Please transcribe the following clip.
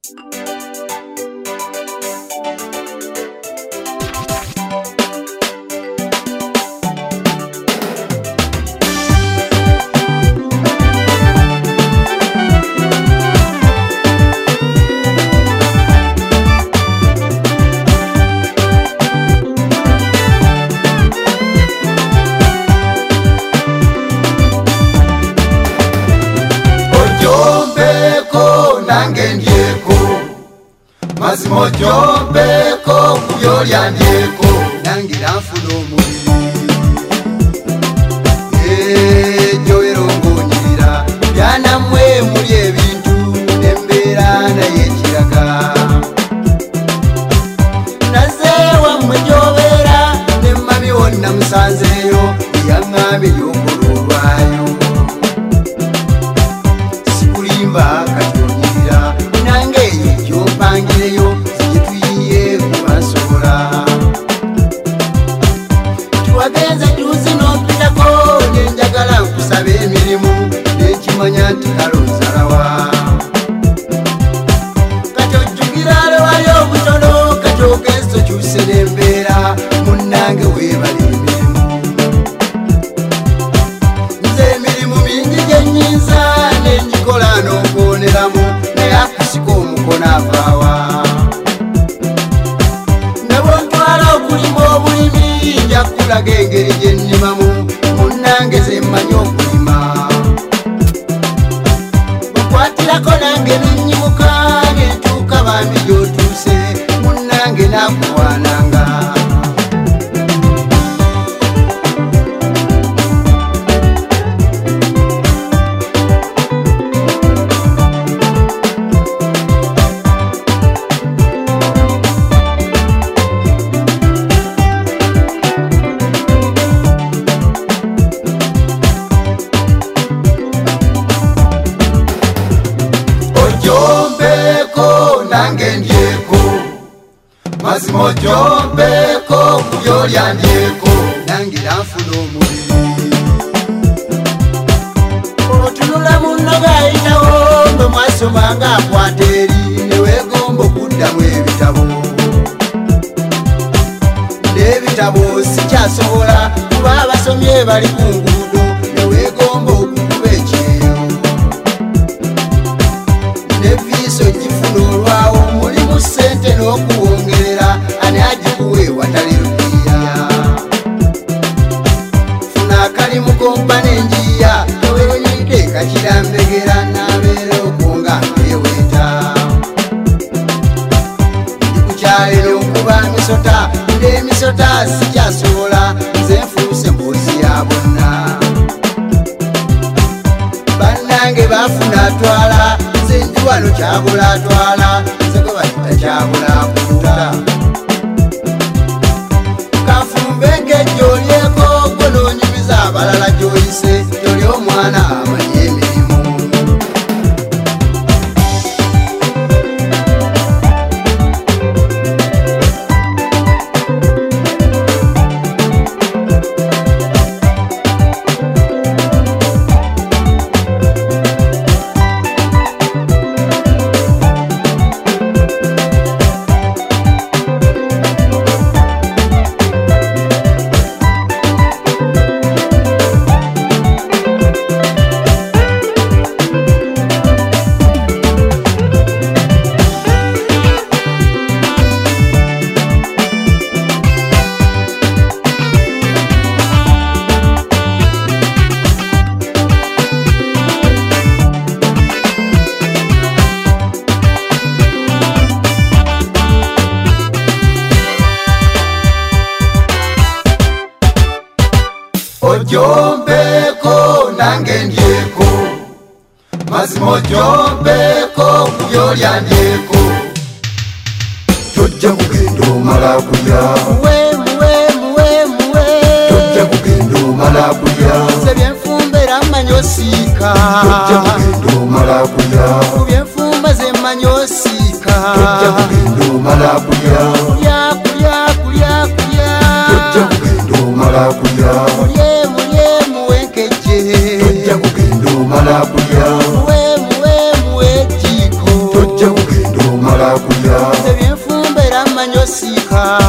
Mazimo jombeko kubyolyandyeko nangira nfuna omubiri gyowerongonyirira byanamwe muli ebintu nembeera naye ekiraga nazeewammwe gyobeera nemmami wonna musanzeeyo yaŋŋambye yokola olwayo sikulimba katyonyirira nange eyo gyompangireyo zigituyiye kubasobola tiwagenze tuzi nompitako nenjagala nkusaba emirimu nenkimanya nti kalozalawa kati ojjugira lewayo obutono kati ogenze okyuse nembeera munnange weebala emirimu nze emirimu mingi gyenyinza nenjikola n'okwoneramu naye akusika omukono avaawa nebontwala okulima obulimi njakulaga engeri gyennimamu munnange ze mmanyi okulima okwatirako nange nenyimuka nentuuka bambi gyotuuse munnange nakuwaananga mazimo jombeko kubyolyandyeko nangira nfuna omubiri otunula munno gayitawo mbe mwasoma nga akwata eri neweegomba okuddamu ebitabo n'ebitabo sikyasobola kuba abasomye bali ku nguudo neweegomba okukuba ekyeyo neviiso gifuna olwawo mulimu ssente n'okuwongerera ani agikuwe watali lupiya funa akalimu kompa n'enjiya ewenyide kakirambegera nabeera okunga nkeeweta ndikukyale n'okuba misota n'emisota sikyasobola nze nfuuse mbuzi ya bonna bannange bafuna atwala nze ndi wano kyabula atwala nzeko bayita kyabula akuta kafumbe ng'ejjoolyeko gwe noonyumiza abalala gy'oyise gy'oli omwana amanyi emirimu ojombeko nange ndyeko mazimo jombeko kubyolyandyeko tojja kugenda omala kulya tojja kugenda omala kulya se byenfumbera mmanyi osiika tojja kugenda omala kulya ku byenfumba ze mmanyi osiika tojja kugenda omala kulya tojja kugenda omala kulya tojja kugenda omala kulya tojja kugenda omala osiika